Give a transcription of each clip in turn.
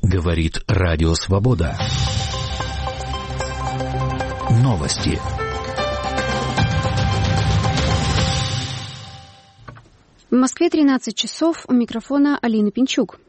Говорит Радио Свобода. Новости. В Москве 13 часов. У микрофона Алина Пинчук.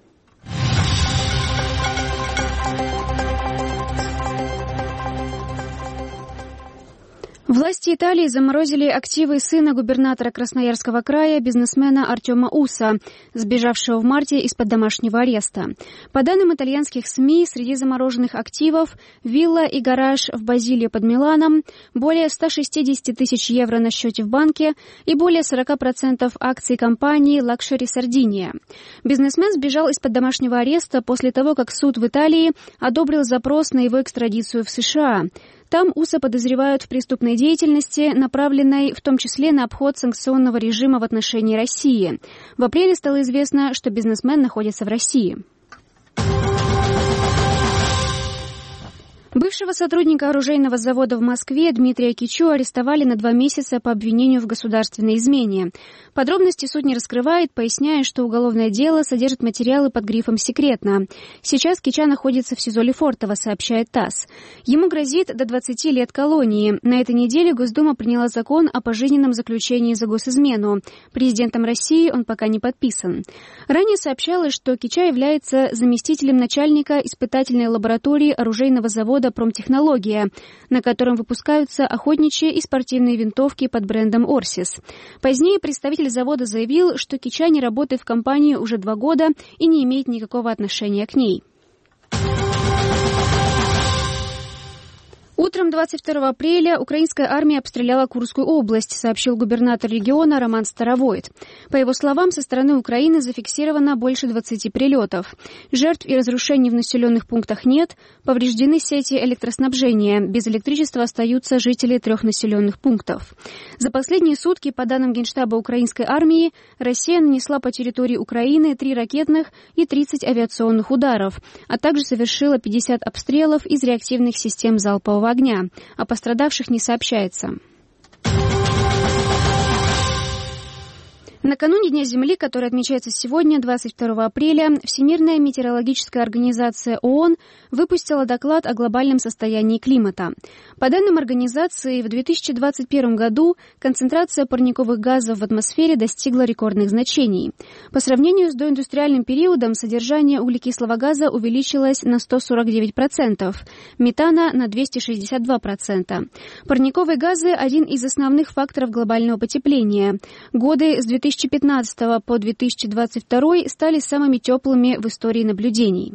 Власти Италии заморозили активы сына губернатора Красноярского края, бизнесмена Артема Уса, сбежавшего в марте из-под домашнего ареста. По данным итальянских СМИ, среди замороженных активов вилла и гараж в Базилио под Миланом, более 160 тысяч евро на счете в банке и более 40% акций компании Luxury Sardinia. Бизнесмен сбежал из-под домашнего ареста после того, как суд в Италии одобрил запрос на его экстрадицию в США. Там Уса подозревают в преступной деятельности, направленной в том числе на обход санкционного режима в отношении России. В апреле стало известно, что бизнесмен находится в России. Бывшего сотрудника оружейного завода в Москве Дмитрия Кичу арестовали на 2 месяца по обвинению в государственной измене. Подробности суд не раскрывает, поясняя, что уголовное дело содержит материалы под грифом «секретно». Сейчас Кича находится в СИЗО Лефортово, сообщает ТАСС. Ему грозит до 20 лет колонии. На этой неделе Госдума приняла закон о пожизненном заключении за госизмену. Президентом России он пока не подписан. Ранее сообщалось, что Кича является заместителем начальника испытательной лаборатории оружейного завода «Промтехнология», на котором выпускаются охотничьи и спортивные винтовки под брендом «Орсис». Позднее представитель завода заявил, что Кича не работает в компании уже 2 года и не имеет никакого отношения к ней. Утром 22 апреля украинская армия обстреляла Курскую область, сообщил губернатор региона Роман Старовойт. По его словам, со стороны Украины зафиксировано больше 20 прилетов. Жертв и разрушений в населенных пунктах нет, повреждены сети электроснабжения. Без электричества остаются жители 3 населенных пунктов. За последние сутки, по данным Генштаба украинской армии, Россия нанесла по территории Украины 3 ракетных и 30 авиационных ударов, а также совершила 50 обстрелов из реактивных систем залпового огня. О пострадавших не сообщается. Накануне Дня Земли, который отмечается сегодня, 22 апреля, Всемирная метеорологическая организация ООН выпустила доклад о глобальном состоянии климата. По данным организации, в 2021 году концентрация парниковых газов в атмосфере достигла рекордных значений. По сравнению с доиндустриальным периодом содержание углекислого газа увеличилось на 149%, метана на 262%. Парниковые газы – один из основных факторов глобального потепления. Годы с 2015 по 2022 стали самыми теплыми в истории наблюдений.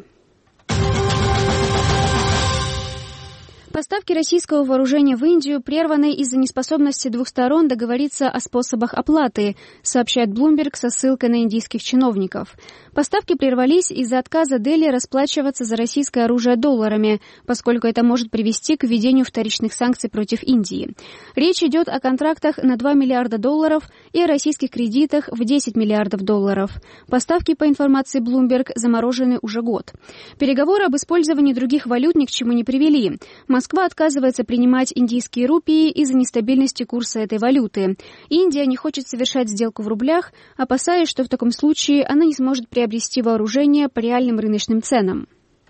Поставки российского вооружения в Индию прерваны из-за неспособности 2 сторон договориться о способах оплаты, сообщает Bloomberg со ссылкой на индийских чиновников. Поставки прервались из-за отказа Дели расплачиваться за российское оружие долларами, поскольку это может привести к введению вторичных санкций против Индии. Речь идет о контрактах на $2 миллиарда и о российских кредитах в $10 миллиардов. Поставки, по информации Bloomberg, заморожены уже год. Переговоры об использовании других валют ни к чему не привели. Москва отказывается принимать индийские рупии из-за нестабильности курса этой валюты. Индия не хочет совершать сделку в рублях, опасаясь, что в таком случае она не сможет приобрести вооружение по реальным рыночным ценам.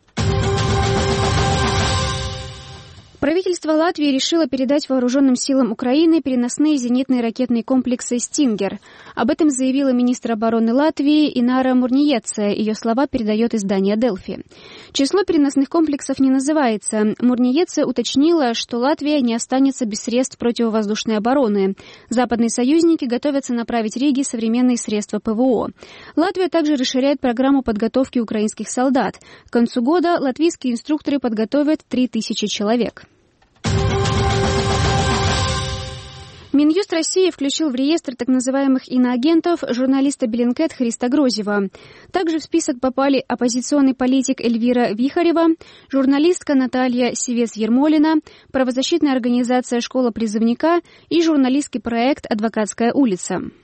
Правительство Латвии решило передать вооруженным силам Украины переносные зенитные ракетные комплексы «Стингер». Об этом заявила министр обороны Латвии Инара Мурниеце. Ее слова передает издание «Делфи». Число переносных комплексов не называется. Мурниеце уточнила, что Латвия не останется без средств противовоздушной обороны. Западные союзники готовятся направить Риге современные средства ПВО. Латвия также расширяет программу подготовки украинских солдат. К концу года латвийские инструкторы подготовят 3000 человек. Минюст России включил в реестр так называемых иноагентов журналиста Bellingcat Христа Грозева. Также в список попали оппозиционный политик Эльвира Вихарева, журналистка Наталья Севец-Ермолина, правозащитная организация «Школа призывника» и журналистский проект «Адвокатская улица».